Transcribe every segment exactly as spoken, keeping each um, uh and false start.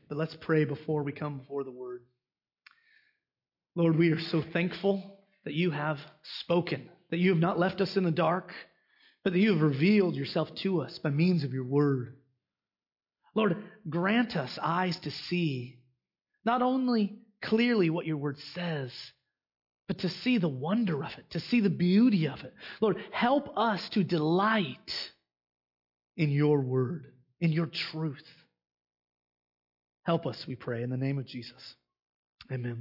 but let's pray before we come before the Word. Lord, we are so thankful that you have spoken, that you have not left us in the dark, but that you have revealed yourself to us by means of your Word. Lord, grant us eyes to see not only clearly what your Word says, but to see the wonder of it, to see the beauty of it. Lord, help us to delight in your Word, in your truth. Help us, we pray, in the name of Jesus. Amen.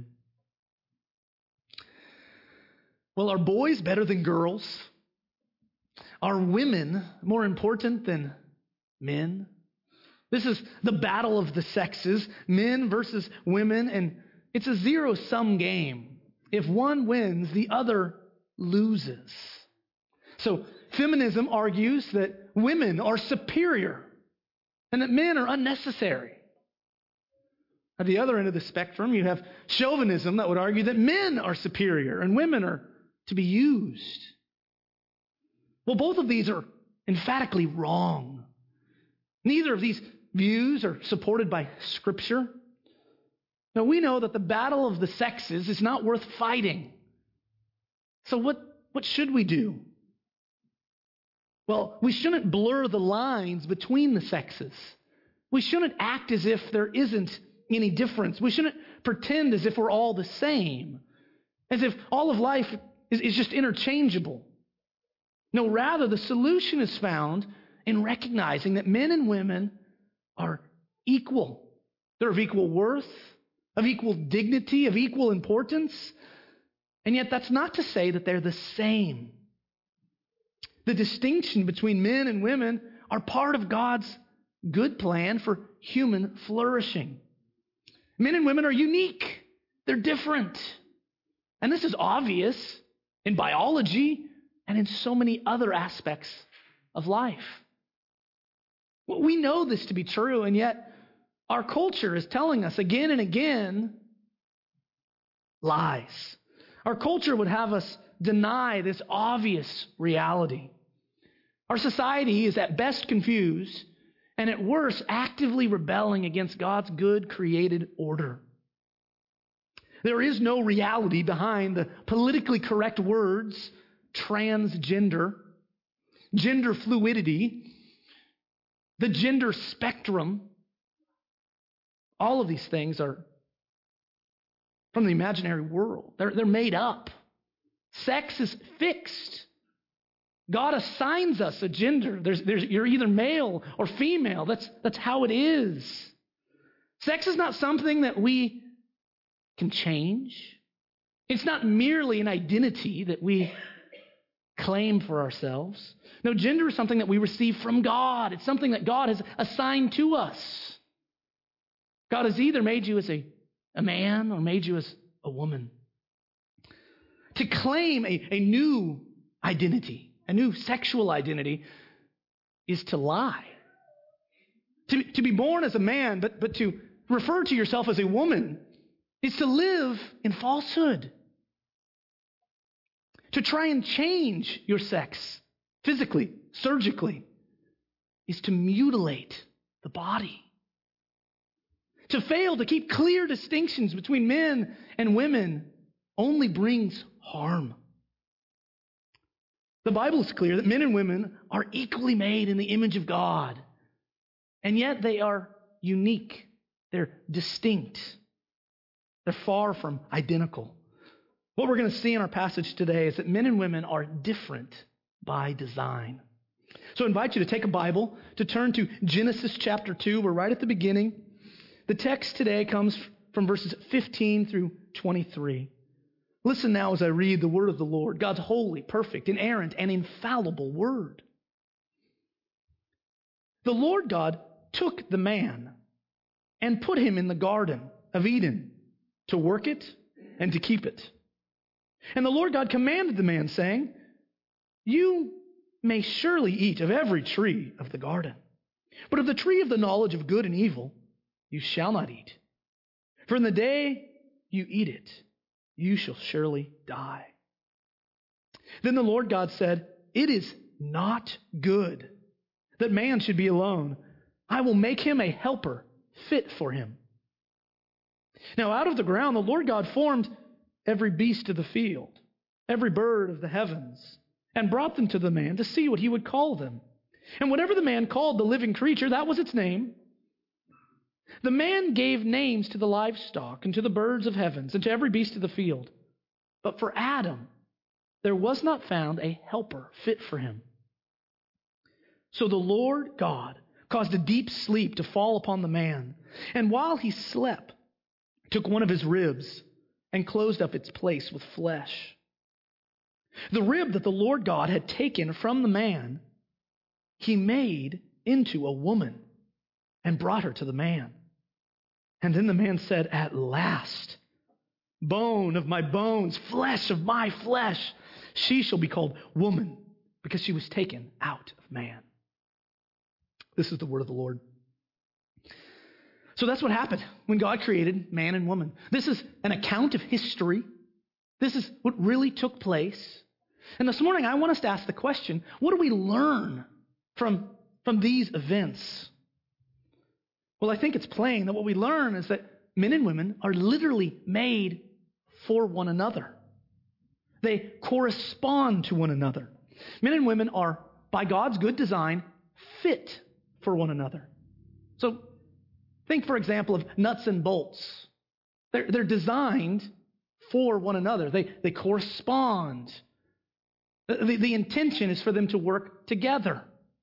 Well, are boys better than girls? Are women more important than men? This is the battle of the sexes, men versus women, and it's a zero-sum game. If one wins, the other loses. So feminism argues that women are superior and that men are unnecessary. At the other end of the spectrum, you have chauvinism that would argue that men are superior and women are to be used. Well, both of these are emphatically wrong. Neither of these views are supported by Scripture. Now, we know that the battle of the sexes is not worth fighting. So what, what should we do? Well, we shouldn't blur the lines between the sexes. We shouldn't act as if there isn't any difference. We shouldn't pretend as if we're all the same, as if all of life is, is just interchangeable. No, rather, the solution is found in recognizing that men and women are equal. They're of equal worth, of equal dignity, of equal importance. And yet that's not to say that they're the same. The distinction between men and women are part of God's good plan for human flourishing. Men and women are unique. They're different. And this is obvious in biology and in so many other aspects of life. Well, we know this to be true, and yet our culture is telling us again and again lies. Our culture would have us deny this obvious reality. Our society is at best confused, and at worst, actively rebelling against God's good created order. There is no reality behind the politically correct words transgender, gender fluidity, the gender spectrum. All of these things are from the imaginary world. They're, they're made up. Sex is fixed. God assigns us a gender. There's, there's, you're either male or female. That's, that's how it is. Sex is not something that we can change. It's not merely an identity that we claim for ourselves. No, gender is something that we receive from God. It's something that God has assigned to us. God has either made you as a, a man or made you as a woman. To claim a, a new identity, a new sexual identity, is to lie. To, to be born as a man, but, but to refer to yourself as a woman, is to live in falsehood. To try and change your sex physically, surgically, is to mutilate the body. To fail to keep clear distinctions between men and women only brings harm. The Bible is clear that men and women are equally made in the image of God, and yet they are unique. They're distinct. They're far from identical. What we're going to see in our passage today is that men and women are different by design. So I invite you to take a Bible, to turn to Genesis chapter two. We're right at the beginning. The text today comes from verses fifteen through twenty-three. Listen now as I read the word of the Lord, God's holy, perfect, inerrant, and infallible word. The Lord God took the man and put him in the garden of Eden to work it and to keep it. And the Lord God commanded the man, saying, "You may surely eat of every tree of the garden, but of the tree of the knowledge of good and evil you shall not eat. For in the day you eat it, you shall surely die." Then the Lord God said, "It is not good that man should be alone. I will make him a helper fit for him." Now out of the ground the Lord God formed every beast of the field, every bird of the heavens, and brought them to the man to see what he would call them. And whatever the man called the living creature, that was its name. The man gave names to the livestock and to the birds of heavens and to every beast of the field. But for Adam, there was not found a helper fit for him. So the Lord God caused a deep sleep to fall upon the man, and while he slept, took one of his ribs and closed up its place with flesh. The rib that the Lord God had taken from the man, he made into a woman and brought her to the man. And then the man said, "At last, bone of my bones, flesh of my flesh, she shall be called woman, because she was taken out of man." This is the word of the Lord. So that's what happened when God created man and woman. This is an account of history. This is what really took place. And this morning I want us to ask the question, what do we learn from, from these events? Well, I think it's plain that what we learn is that men and women are literally made for one another. They correspond to one another. Men and women are, by God's good design, fit for one another. So think, for example, of nuts and bolts. They're, they're designed for one another. They, they correspond. The, the intention is for them to work together.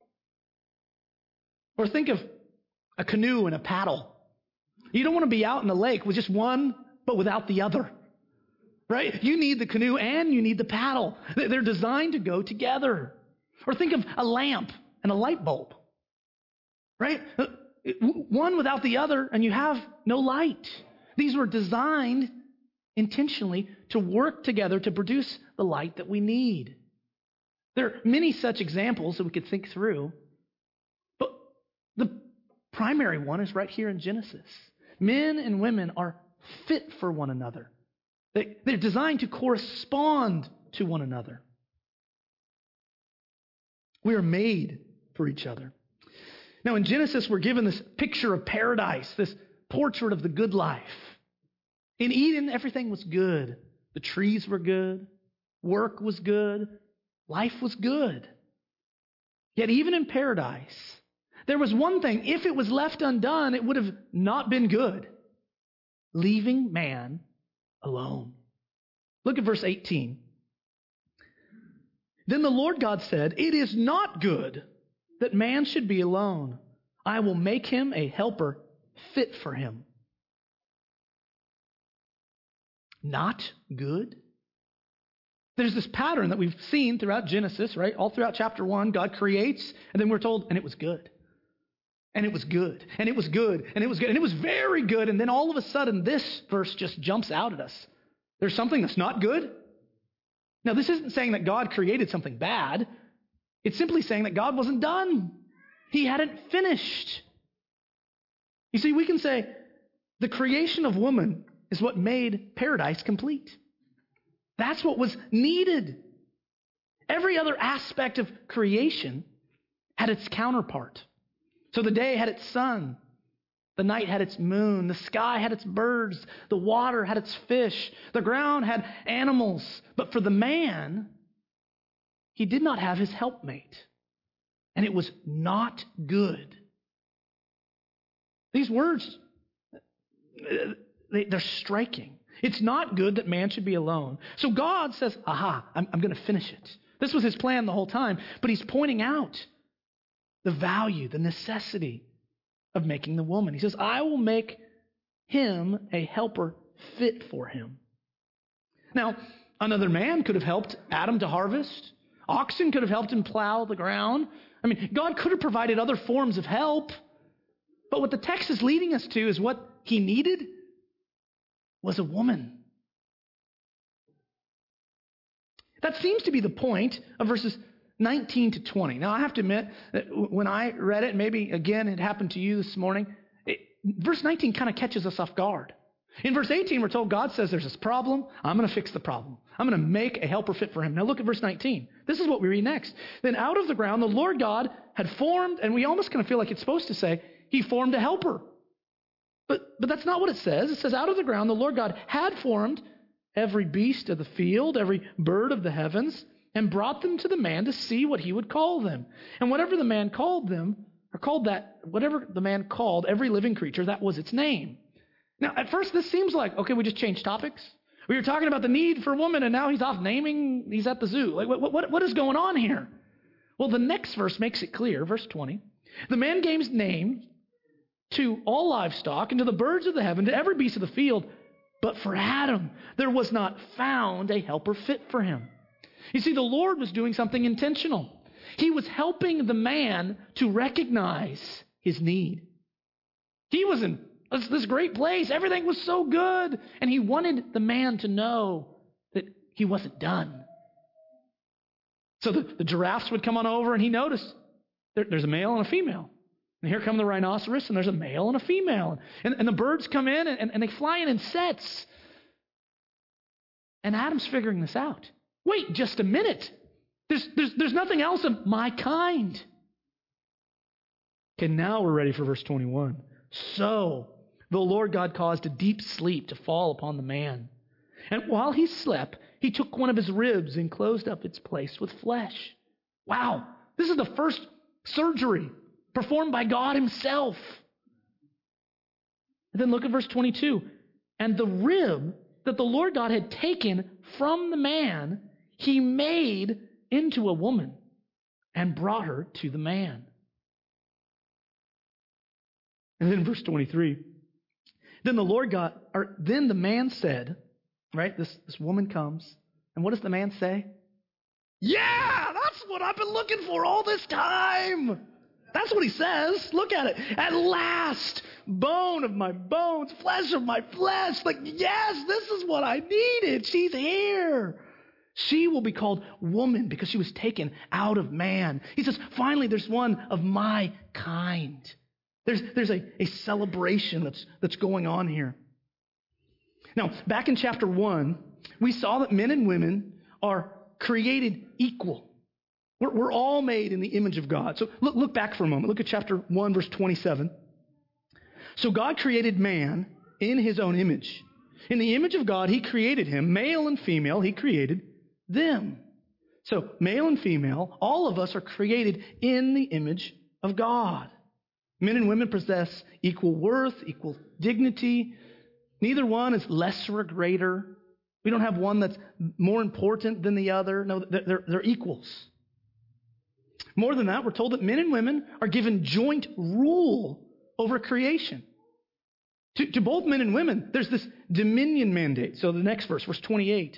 Or think of a canoe and a paddle. You don't want to be out in the lake with just one, but without the other. Right? You need the canoe and you need the paddle. They're designed to go together. Or think of a lamp and a light bulb. Right? One without the other, and you have no light. These were designed intentionally to work together to produce the light that we need. There are many such examples that we could think through, but the primary one is right here in Genesis. Men and women are fit for one another. They, they're designed to correspond to one another. We are made for each other. Now in Genesis, we're given this picture of paradise, this portrait of the good life. In Eden, everything was good. The trees were good. Work was good. Life was good. Yet even in paradise, there was one thing, if it was left undone, it would have not been good. Leaving man alone. Look at verse eighteen. Then the Lord God said, "It is not good that man should be alone. I will make him a helper fit for him." Not good? There's this pattern that we've seen throughout Genesis, right? All throughout chapter one, God creates, and then we're told, and it was good. And it was good, and it was good, and it was good, and it was very good, and then all of a sudden this verse just jumps out at us. There's something that's not good? Now, this isn't saying that God created something bad. It's simply saying that God wasn't done. He hadn't finished. You see, we can say the creation of woman is what made paradise complete. That's what was needed. Every other aspect of creation had its counterpart. So the day had its sun, the night had its moon, the sky had its birds, the water had its fish, the ground had animals. But for the man, he did not have his helpmate, and it was not good. These words, they're striking. It's not good that man should be alone. So God says, aha, I'm, I'm going to finish it. This was his plan the whole time, but he's pointing out the value, the necessity of making the woman. He says, I will make him a helper fit for him. Now, another man could have helped Adam to harvest. Oxen could have helped him plow the ground. I mean, God could have provided other forms of help. But what the text is leading us to is what he needed was a woman. That seems to be the point of verses nineteen to twenty. Now, I have to admit that when I read it, maybe again it happened to you this morning, it, verse nineteen kind of catches us off guard. In verse eighteen, we're told God says there's this problem. I'm going to fix the problem. I'm going to make a helper fit for him. Now look at verse nineteen. This is what we read next. Then out of the ground, the Lord God had formed, and we almost kind of feel like it's supposed to say, he formed a helper. But, but that's not what it says. It says, out of the ground, the Lord God had formed every beast of the field, every bird of the heavens, and brought them to the man to see what he would call them. And whatever the man called them, or called that, whatever the man called every living creature, that was its name. Now, at first, this seems like, okay, we just changed topics. We were talking about the need for a woman, and now he's off naming, he's at the zoo. Like, what, what, what is going on here? Well, the next verse makes it clear, verse twenty. The man gave name to all livestock, and to the birds of the heaven, to every beast of the field. But for Adam, there was not found a helper fit for him. You see, the Lord was doing something intentional. He was helping the man to recognize his need. He was in this, this great place. Everything was so good. And he wanted the man to know that he wasn't done. So the, the giraffes would come on over, and he noticed there, there's a male and a female. And here come the rhinoceros, and there's a male and a female. And, and the birds come in, and, and they fly in in sets. And Adam's figuring this out. Wait just a minute. There's, there's, there's nothing else of my kind. Okay, now we're ready for verse twenty-one. So the Lord God caused a deep sleep to fall upon the man. And while he slept, he took one of his ribs and closed up its place with flesh. Wow, this is the first surgery performed by God himself. And then look at verse twenty-two. And the rib that the Lord God had taken from the man, he made into a woman and brought her to the man. And then verse twenty-three. Then the Lord God, or then the man said, right, this, this woman comes, and what does the man say? Yeah, that's what I've been looking for all this time. That's what he says. Look at it. At last, bone of my bones, flesh of my flesh. Like, yes, this is what I needed. She's here. She will be called woman because she was taken out of man. He says, finally, there's one of my kind. There's, there's a, a celebration that's, that's going on here. Now, back in chapter one, we saw that men and women are created equal. We're, we're all made in the image of God. So look, look back for a moment. Look at chapter one, verse twenty-seven. So God created man in his own image. In the image of God, he created him. Male and female, he created them. So male and female, all of us are created in the image of God. Men and women possess equal worth, equal dignity. Neither one is lesser or greater. We don't have one that's more important than the other. No, they're, they're equals. More than that, we're told that men and women are given joint rule over creation. To, to both men and women, there's this dominion mandate. So the next verse, verse twenty-eight.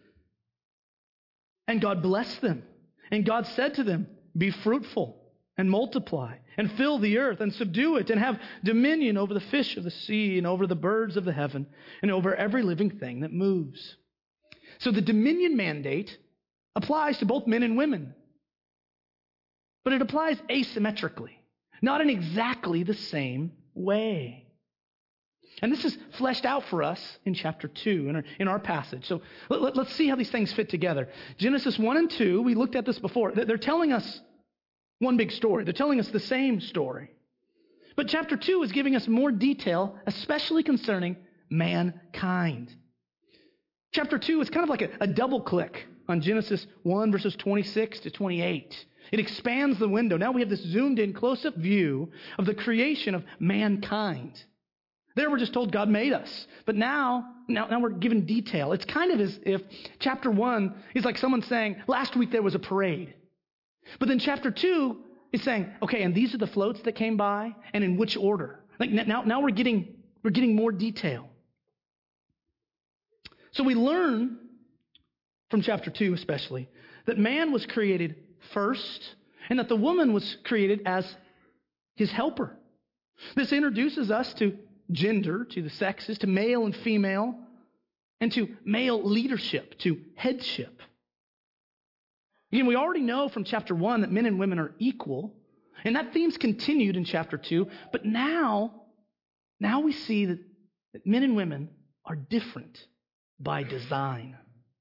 And God blessed them. And God said to them, be fruitful and multiply and fill the earth and subdue it and have dominion over the fish of the sea and over the birds of the heaven and over every living thing that moves. So the dominion mandate applies to both men and women. But it applies asymmetrically, not in exactly the same way. And this is fleshed out for us in chapter two, in our, in our passage. So let, let, let's see how these things fit together. Genesis one and two, we looked at this before. They're telling us one big story. They're telling us the same story. But chapter two is giving us more detail, especially concerning mankind. Chapter two is kind of like a, a double click on Genesis one, verses twenty-six to twenty-eight. It expands the window. Now we have this zoomed in close-up view of the creation of mankind. There we're just told God made us. But now, now, now we're given detail. It's kind of as if chapter one is like someone saying, last week there was a parade. But then chapter two is saying, okay, and these are the floats that came by, and in which order. Like now, now we're getting we're getting more detail. So we learn from chapter two especially that man was created first, and that the woman was created as his helper. This introduces us to gender, to the sexes, to male and female, and to male leadership, to headship. Again, we already know from chapter one that men and women are equal, and that theme's continued in chapter two, but now, now we see that, that men and women are different by design.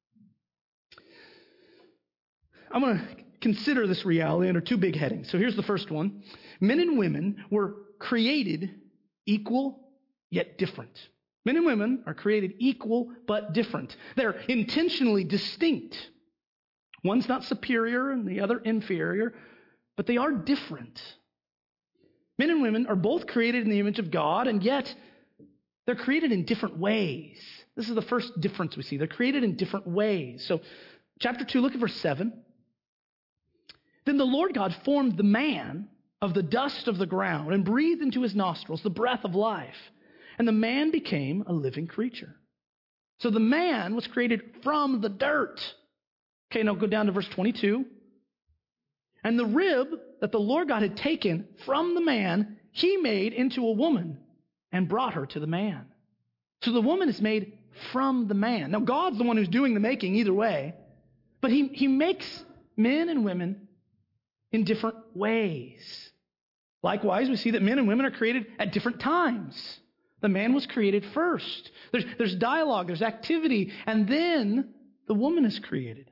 I'm going to consider this reality under two big headings. So here's the first one. Men and women were created equal yet different. Men and women are created equal but different. They're intentionally distinct. One's not superior and the other inferior, but they are different. Men and women are both created in the image of God, and yet they're created in different ways. This is the first difference we see. They're created in different ways. So, chapter two, look at verse seven. Then the Lord God formed the man of the dust of the ground and breathed into his nostrils the breath of life. And the man became a living creature. So the man was created from the dirt. Okay, now go down to verse twenty-two. And the rib that the Lord God had taken from the man, he made into a woman and brought her to the man. So the woman is made from the man. Now God's the one who's doing the making either way, but he, he makes men and women in different ways. Likewise, we see that men and women are created at different times. The man was created first. There's, there's dialogue, there's activity, and then the woman is created.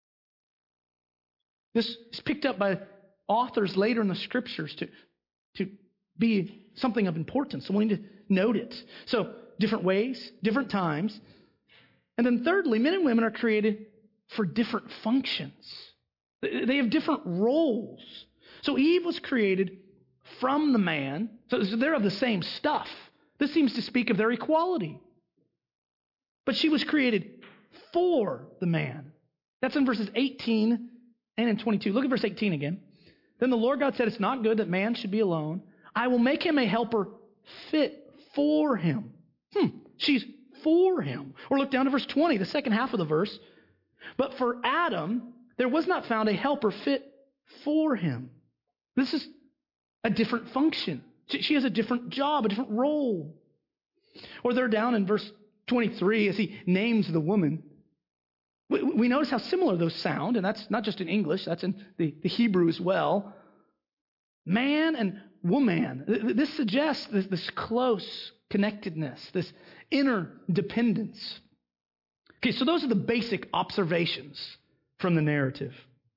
This is picked up by authors later in the scriptures to, to be something of importance. So we need to note it. So, different ways, different times. And then thirdly, men and women are created for different functions. They have different roles. So Eve was created from the man. So they're of the same stuff. This seems to speak of their equality. But she was created for the man. That's in verses eighteen and in twenty-two. Look at verse eighteen again. Then the Lord God said, it's not good that man should be alone. I will make him a helper fit for him. Hmm, she's for him. Or look down to verse twenty, the second half of the verse. But for Adam, there was not found a helper fit for him. This is a different function. She has a different job, a different role. Or they're down in verse twenty-three as he names the woman. We, we notice how similar those sound, and that's not just in English, that's in the, the Hebrew as well. Man and woman. This suggests this, this close connectedness, this inner dependence. Okay, so those are the basic observations from the narrative.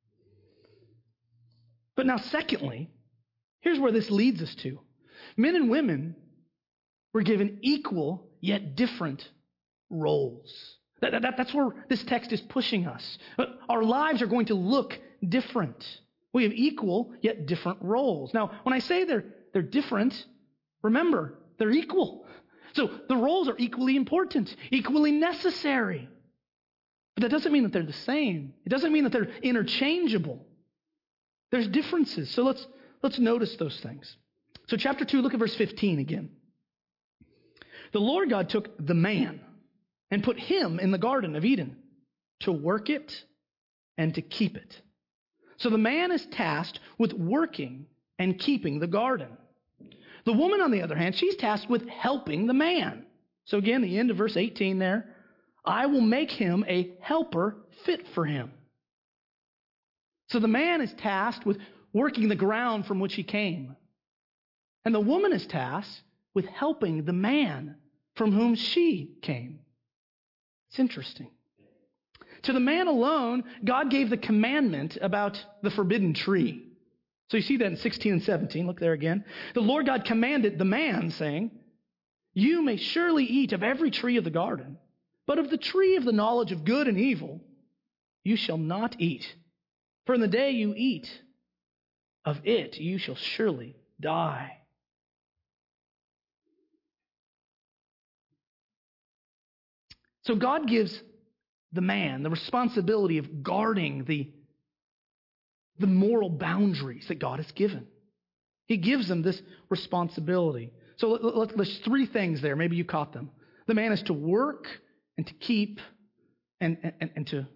But now secondly, here's where this leads us to. Men and women were given equal yet different roles. That, that, that's where this text is pushing us. Our lives are going to look different. We have equal yet different roles. Now, when I say they're, they're different, remember, they're equal. So the roles are equally important, equally necessary. But that doesn't mean that they're the same. It doesn't mean that they're interchangeable. There's differences. So let's let's notice those things. So chapter two, look at verse fifteen again. The Lord God took the man and put him in the Garden of Eden to work it and to keep it. So the man is tasked with working and keeping the garden. The woman, on the other hand, she's tasked with helping the man. So again, the end of verse eighteen there, I will make him a helper fit for him. So the man is tasked with working the ground from which he came. And the woman is tasked with helping the man from whom she came. It's interesting. To the man alone, God gave the commandment about the forbidden tree. So you see that in sixteen and seventeen. Look there again. The Lord God commanded the man, saying, you may surely eat of every tree of the garden, but of the tree of the knowledge of good and evil you shall not eat. For in the day you eat of it, you shall surely die. So God gives the man the responsibility of guarding the, the moral boundaries that God has given. He gives them this responsibility. So let, let, there's three things there. Maybe you caught them. The man is to work and to keep and, and, and to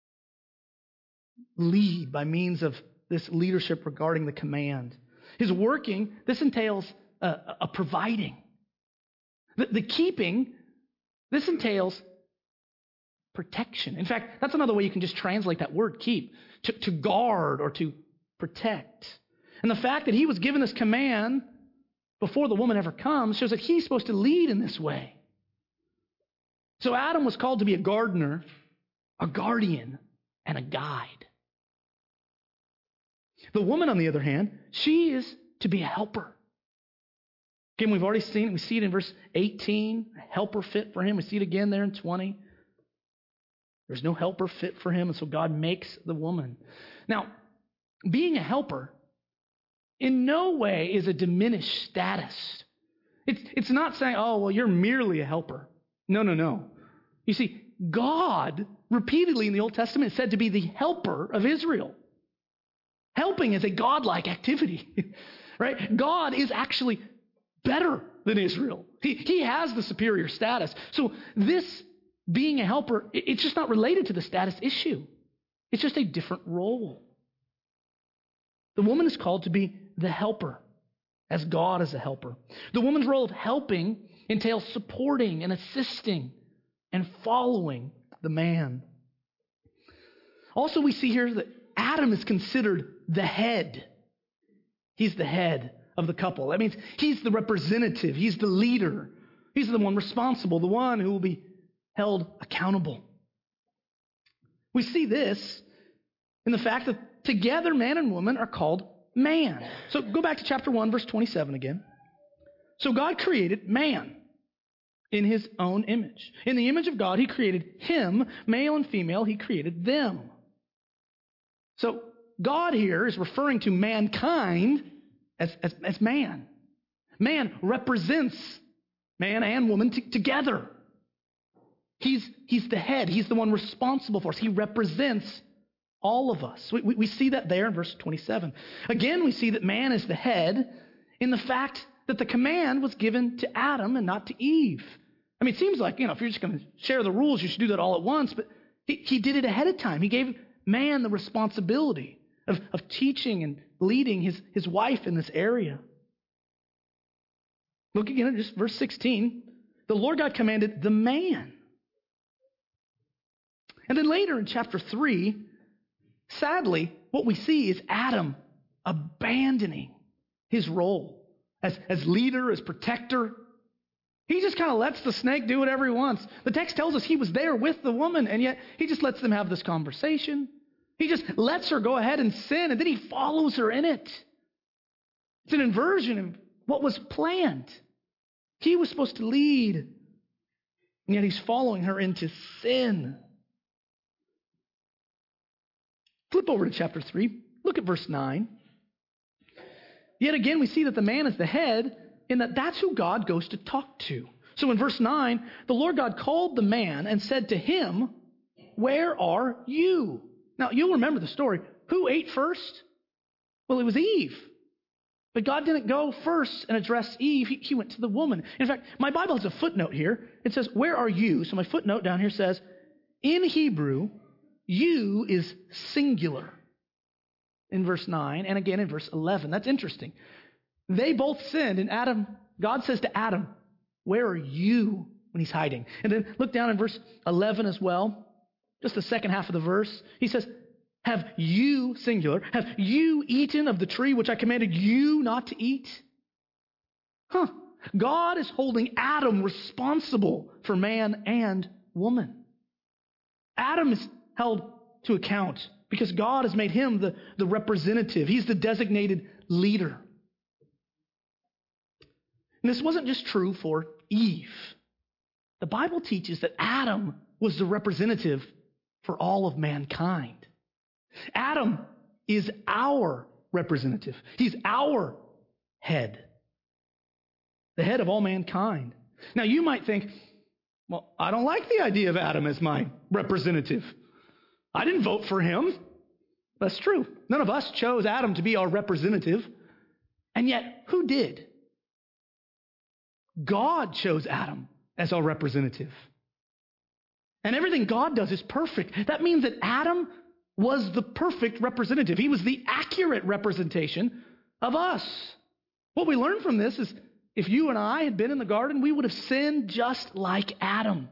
lead by means of this leadership regarding the command. His working, this entails a, a providing. The, the keeping, this entails protection. In fact, that's another way you can just translate that word keep, to, to guard or to protect. And the fact that he was given this command before the woman ever comes shows that he's supposed to lead in this way. So Adam was called to be a gardener, a guardian, and a guide. The woman, on the other hand, she is to be a helper. Again, we've already seen it. We see it in verse eighteen, a helper fit for him. We see it again there in twenty. There's no helper fit for him, and so God makes the woman. Now, being a helper in no way is a diminished status. It's, it's not saying, oh, well, you're merely a helper. No, no, no. You see, God repeatedly in the Old Testament is said to be the helper of Israel. Helping is a godlike activity, right? God is actually better than Israel. He, he has the superior status. So this being a helper, it's just not related to the status issue. It's just a different role. The woman is called to be the helper, as God is a helper. The woman's role of helping entails supporting and assisting and following the man. Also, we see here that Adam is considered the head. He's the head of the couple. That means he's the representative. He's the leader. He's the one responsible, the one who will be held accountable. We see this in the fact that together man and woman are called man. So go back to chapter one, verse twenty-seven again. So God created man in his own image. In the image of God, he created him, male and female, he created them. So God here is referring to mankind as, as, as man. Man represents man and woman t- together. He's, he's the head. He's the one responsible for us. He represents all of us. We, we, we see that there in verse twenty-seven. Again, we see that man is the head in the fact that the command was given to Adam and not to Eve. I mean, it seems like, you know, if you're just going to share the rules, you should do that all at once. But he, he did it ahead of time. He gave man the responsibility of, of teaching and leading his, his wife in this area. Look again at just verse sixteen. The Lord God commanded the man. And then later in chapter three, sadly, what we see is Adam abandoning his role as, as leader, as protector. He just kind of lets the snake do whatever he wants. The text tells us he was there with the woman, and yet he just lets them have this conversation. He just lets her go ahead and sin, and then he follows her in it. It's an inversion of what was planned. He was supposed to lead, and yet he's following her into sin. Flip over to chapter three. Look at verse nine. Yet again, we see that the man is the head, and that that's who God goes to talk to. So in verse nine, the Lord God called the man and said to him, "Where are you?" Now, you'll remember the story. Who ate first? Well, it was Eve. But God didn't go first and address Eve. He, he went to the woman. In fact, my Bible has a footnote here. It says, "Where are you?" So my footnote down here says, in Hebrew, you is singular in verse nine and again in verse eleven. That's interesting. They both sinned, and Adam, God says to Adam, "Where are you?" when he's hiding. And then look down in verse eleven as well, just the second half of the verse. He says, "Have you," singular, "have you eaten of the tree which I commanded you not to eat?" Huh. God is holding Adam responsible for man and woman. Adam is held to account because God has made him the, the representative. He's the designated leader. And this wasn't just true for Eve. The Bible teaches that Adam was the representative for all of mankind. Adam is our representative. He's our head, the head of all mankind. Now, you might think, well, I don't like the idea of Adam as my representative. I didn't vote for him. That's true. None of us chose Adam to be our representative. And yet, who did? God chose Adam as our representative. And everything God does is perfect. That means that Adam was the perfect representative. He was the accurate representation of us. What we learn from this is if you and I had been in the garden, we would have sinned just like Adam.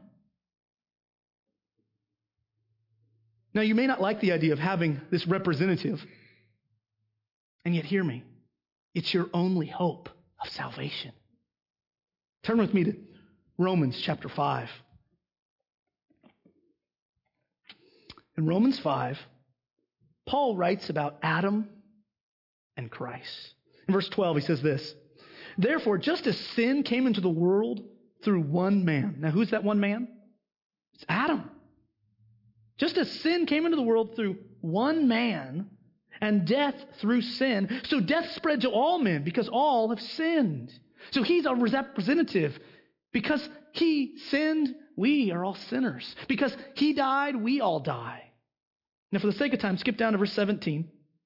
Now, you may not like the idea of having this representative, and yet hear me. It's your only hope of salvation. Turn with me to Romans chapter five. In Romans five, Paul writes about Adam and Christ. In verse twelve, he says this, Therefore, just as sin came into the world through one man. Now, who's that one man? It's Adam. Just as sin came into the world through one man, and death through sin, so death spread to all men because all have sinned. So he's our representative. Because he sinned, we are all sinners. Because he died, we all die. Now, for the sake of time, skip down to verse seventeen.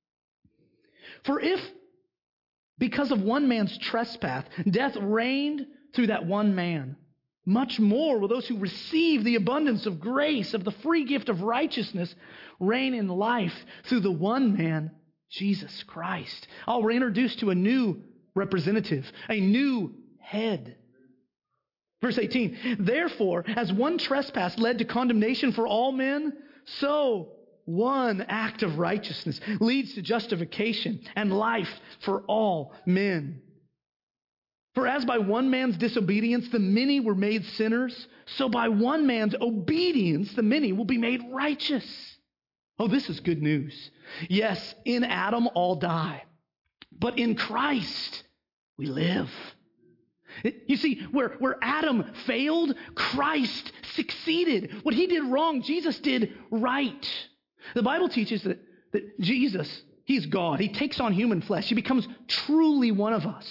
For if, because of one man's trespass, death reigned through that one man, much more will those who receive the abundance of grace, of the free gift of righteousness, reign in life through the one man, Jesus Christ. Oh, we're introduced to a new representative, a new head. Verse eighteen, therefore, as one trespass led to condemnation for all men, so one act of righteousness leads to justification and life for all men. For as by one man's disobedience the many were made sinners, so by one man's obedience the many will be made righteous. Oh, this is good news. Yes, in Adam all die, but in Christ we live. You see, where, where Adam failed, Christ succeeded. What he did wrong, Jesus did right. The Bible teaches that, that Jesus, he's God. He takes on human flesh. He becomes truly one of us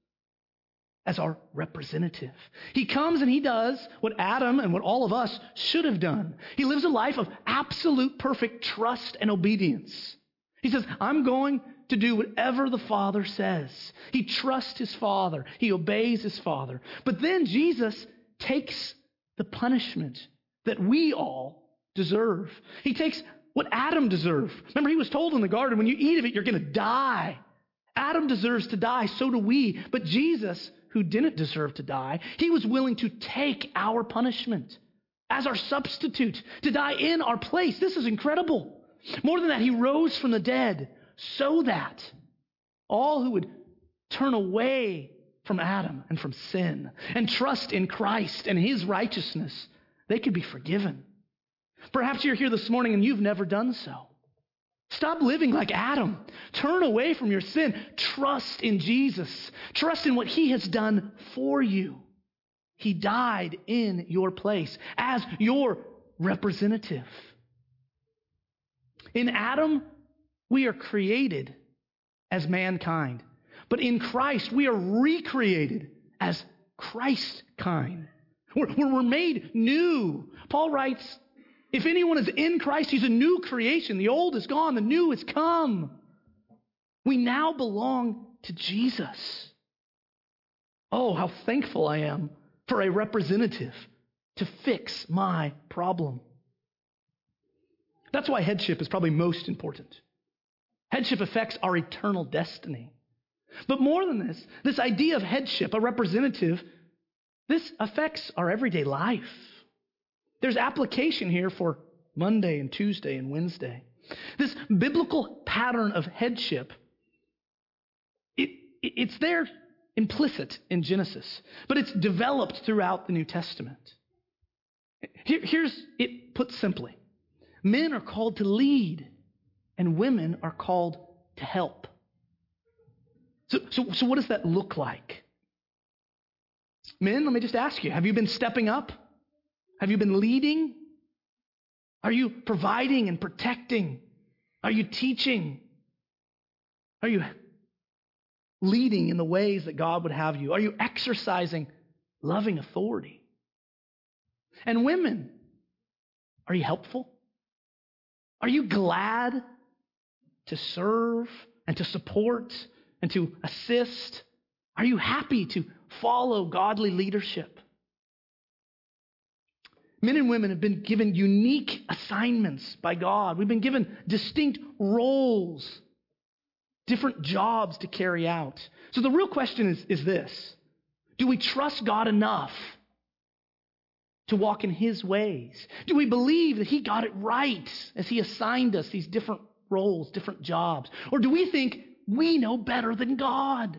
as our representative. He comes and he does what Adam and what all of us should have done. He lives a life of absolute perfect trust and obedience. He says, I'm going to do whatever the Father says. He trusts his Father. He obeys his Father. But then Jesus takes the punishment that we all deserve. He takes what Adam deserved. Remember, he was told in the garden, when you eat of it, you're going to die. Adam deserves to die, so do we. But Jesus, who didn't deserve to die, he was willing to take our punishment as our substitute, to die in our place. This is incredible. More than that, he rose from the dead so that all who would turn away from Adam and from sin and trust in Christ and his righteousness, they could be forgiven. Perhaps you're here this morning and you've never done so. Stop living like Adam. Turn away from your sin. Trust in Jesus. Trust in what he has done for you. He died in your place as your representative. In Adam, we are created as mankind. But in Christ, we are recreated as Christ kind. We're, we're made new. Paul writes, if anyone is in Christ, he's a new creation. The old is gone, the new has come. We now belong to Jesus. Oh, how thankful I am for a representative to fix my problem. That's why headship is probably most important. Headship affects our eternal destiny. But more than this, this idea of headship, a representative, this affects our everyday life. There's application here for Monday and Tuesday and Wednesday. This biblical pattern of headship, it, it, it's there implicit in Genesis, but it's developed throughout the New Testament. Here, here's it put simply. Men are called to lead, and women are called to help. So, so, so what does that look like? Men, let me just ask you, have you been stepping up? Have you been leading? Are you providing and protecting? Are you teaching? Are you leading in the ways that God would have you? Are you exercising loving authority? And women, are you helpful? Are you glad to serve and to support and to assist? Are you happy to follow godly leadership? Men and women have been given unique assignments by God. We've been given distinct roles, different jobs to carry out. So the real question is, is this: do we trust God enough to walk in his ways? Do we believe that he got it right as he assigned us these different roles, different jobs? Or do we think we know better than God?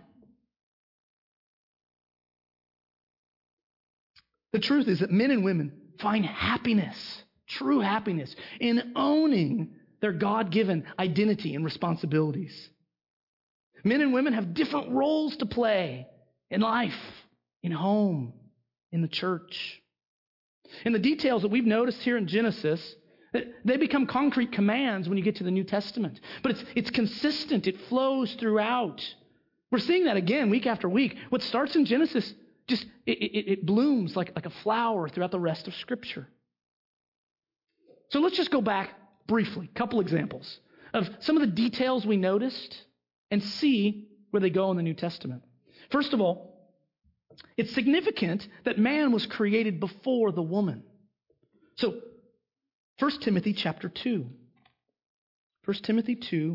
The truth is that men and women find happiness, true happiness, in owning their God-given identity and responsibilities. Men and women have different roles to play in life, in home, in the church. And the details that we've noticed here in Genesis, they become concrete commands when you get to the New Testament. But it's, it's consistent. It flows throughout. We're seeing that again week after week. What starts in Genesis, just it, it, it blooms like, like a flower throughout the rest of Scripture. So let's just go back briefly, a couple examples of some of the details we noticed and see where they go in the New Testament. First of all, it's significant that man was created before the woman. So, First Timothy chapter two. First Timothy two,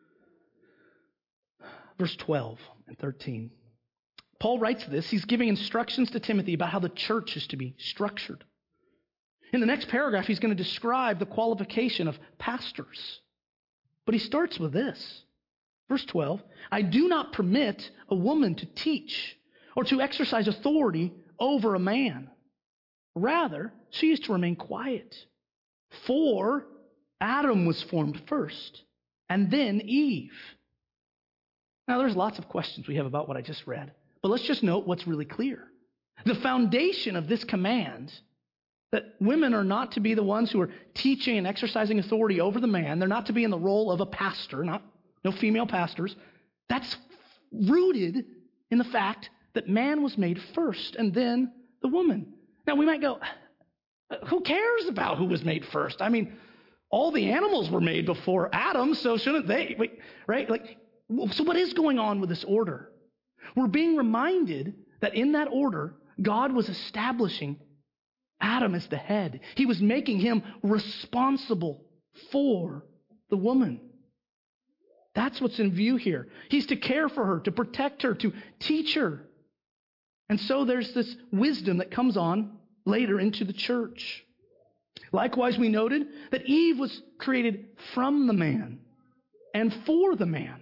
verse twelve and thirteen. Paul writes this. He's giving instructions to Timothy about how the church is to be structured. In the next paragraph, he's going to describe the qualification of pastors. But he starts with this. Verse twelve, I do not permit a woman to teach or to exercise authority over a man. Rather, she is to remain quiet. For Adam was formed first, and then Eve. Now, there's lots of questions we have about what I just read, but let's just note what's really clear. The foundation of this command, that women are not to be the ones who are teaching and exercising authority over the man. They're not to be in the role of a pastor, not no female pastors. That's rooted in the fact that man was made first and then the woman. Now, we might go, who cares about who was made first? I mean, all the animals were made before Adam, so shouldn't they? Wait, right? Like, so what is going on with this order? We're being reminded that in that order, God was establishing Adam as the head. He was making him responsible for the woman. That's what's in view here. He's to care for her, to protect her, to teach her. And so there's this wisdom that comes on later into the church. Likewise, we noted that Eve was created from the man and for the man.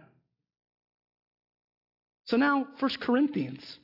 So now, First Corinthians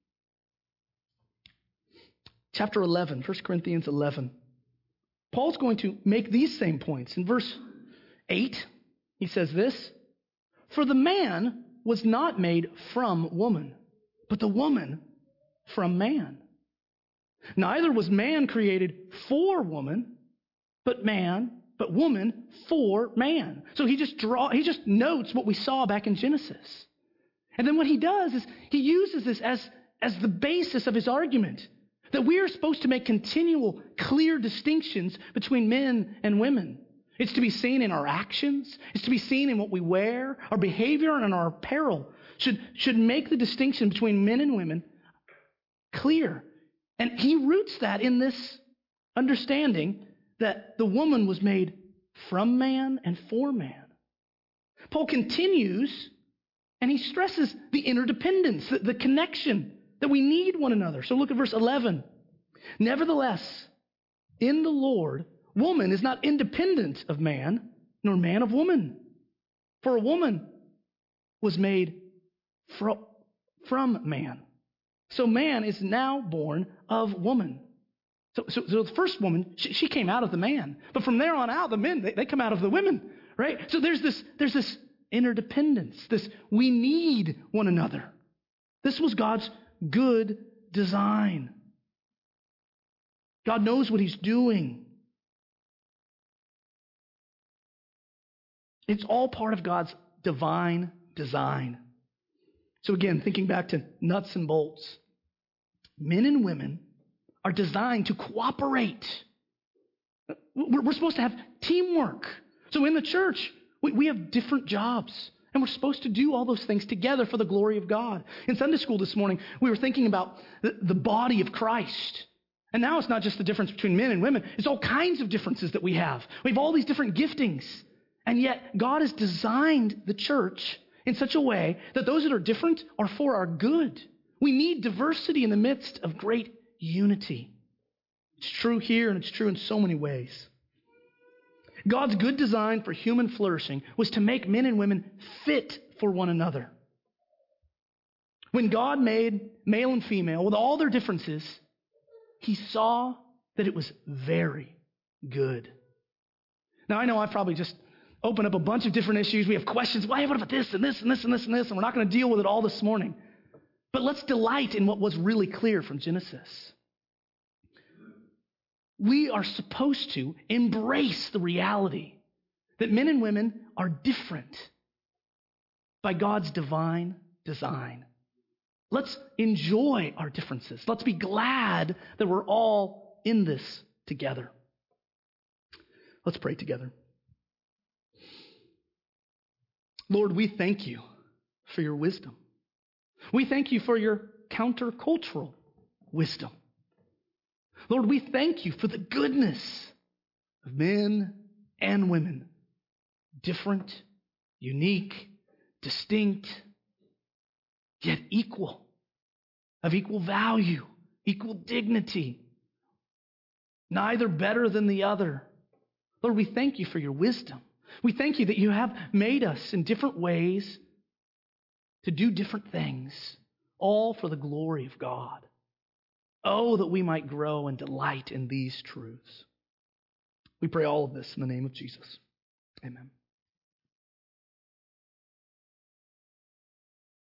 chapter eleven, First Corinthians eleven. Paul's going to make these same points. In verse eight, he says this, for the man was not made from woman, but the woman from man. Neither was man created for woman, but man, but woman for man. So he just draw, he just notes what we saw back in Genesis. And then what he does is he uses this as, as the basis of his argument, that we are supposed to make continual, clear distinctions between men and women. It's to be seen in our actions. It's to be seen in what we wear. Our behavior and our apparel should, should make the distinction between men and women clear. And he roots that in this understanding that the woman was made from man and for man. Paul continues and he stresses the interdependence, the, the connection, that we need one another. So look at verse eleven. Nevertheless, in the Lord, woman is not independent of man, nor man of woman. For a woman was made from, from man. So man is now born of woman. So, so, so the first woman, she, she came out of the man. But from there on out, the men, they, they come out of the women, right? So there's this, there's this interdependence, this we need one another. This was God's good design. God knows what he's doing. It's all part of God's divine design. So again, thinking back to nuts and bolts, men and women are designed to cooperate. We're, we're supposed to have teamwork. So in the church, we, we have different jobs. And we're supposed to do all those things together for the glory of God. In Sunday school this morning, we were thinking about the, the body of Christ. And now it's not just the difference between men and women. It's all kinds of differences that we have. We have all these different giftings. And yet God has designed the church in such a way that those that are different are for our good. We need diversity in the midst of great unity. It's true here and it's true in so many ways. God's good design for human flourishing was to make men and women fit for one another. When God made male and female with all their differences, he saw that it was very good. Now, I know I've probably just opened up a bunch of different issues. We have questions. Why? What about this and this and this and this and this? And we're not going to deal with it all this morning. But let's delight in what was really clear from Genesis. We are supposed to embrace the reality that men and women are different by God's divine design. Let's enjoy our differences. Let's be glad that we're all in this together. Let's pray together. Lord, we thank you for your wisdom. We thank you for your countercultural wisdom. Lord, we thank you for the goodness of men and women, different, unique, distinct, yet equal, of equal value, equal dignity, neither better than the other. Lord, we thank you for your wisdom. We thank you that you have made us in different ways to do different things, all for the glory of God. Oh, that we might grow and delight in these truths. We pray all of this in the name of Jesus. Amen.